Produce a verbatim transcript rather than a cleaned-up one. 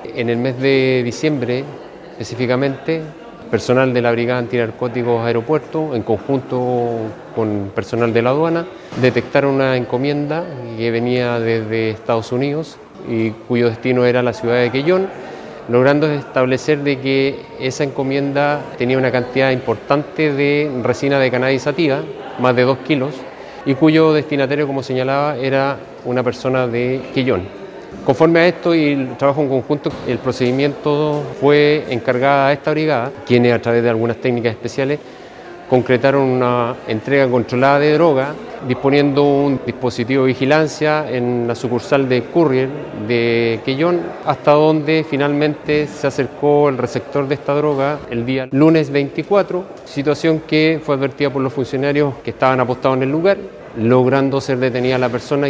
En el mes de diciembre, específicamente, personal de la Brigada Antinarcóticos Aeropuerto, en conjunto con personal de la aduana, detectaron una encomienda que venía desde Estados Unidos y cuyo destino era la ciudad de Quellón, logrando establecer de que esa encomienda tenía una cantidad importante de resina de cannabis sativa, más de dos kilos, y cuyo destinatario, como señalaba, era una persona de Quellón. Conforme a esto y el trabajo en conjunto, el procedimiento fue encargada a esta brigada, quienes a través de algunas técnicas especiales concretaron una entrega controlada de droga, disponiendo un dispositivo de vigilancia en la sucursal de Courier de Quellón, hasta donde finalmente se acercó el receptor de esta droga el día lunes veinticuatro, situación que fue advertida por los funcionarios que estaban apostados en el lugar, logrando ser detenida la persona